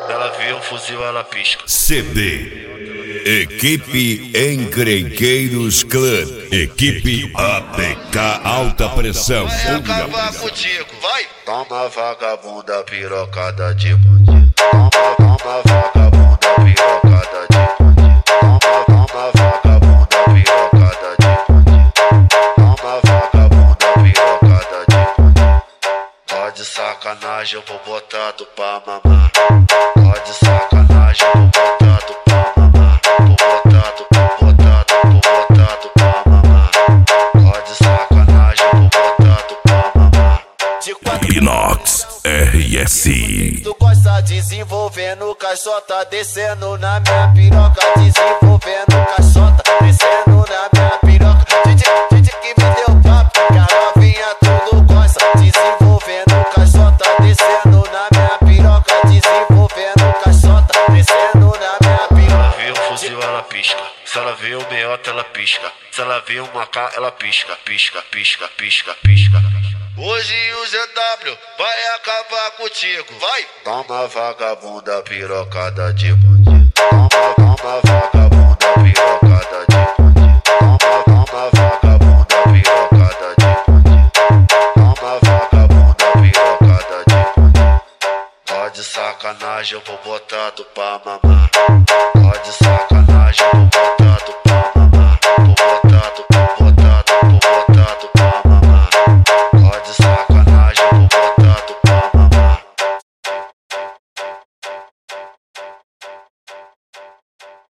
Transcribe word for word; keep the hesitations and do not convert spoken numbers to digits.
Ela vê o fuzil, ela pisca. C D Equipe Encrenqueiros Clã. Equipe A P K Alta Pressão. Vai acabar contigo, vai! Toma vagabunda pirocada de bandido. Toma, toma vagabunda pirocada de bandido. Toma, toma vagabunda pirocada de bandido. Toma vagabunda pirocada de bandido. Ó de sacanagem, eu vou botar tu pra mamar. Ó de sacanagem, eu vou botar tu pra mamar. Vou botar tu, vou botar tu, vou botar tu pra mamar. Ó de sacanagem, eu vou botar tu pra mamar. Inox R S. Tu gosta desenvolvendo caixota, descendo na minha piroca, desenvolvendo caixota, descendo na minha piroca. Gente, gente que me deu papo, que a novinha tudo gosta, desenvolvendo caixota, descendo na minha piroca, desenvolvendo caixota, descendo na minha piroca. Ela vê o fuzil, ela pisca. Se ela vê o meiota, ela pisca. Se ela vê uma K, ela pisca, pisca, pisca, pisca, pisca. Hoje o Z W vai acabar contigo, vai! Toma vagabunda pirocada de bandido. Toma, toma vagabunda pirocada de bandido. Toma, toma vagabunda pirocada de bandido. Toma vagabunda pirocada de bandido. Ó de sacanagem, eu vou botar tu pra mamar.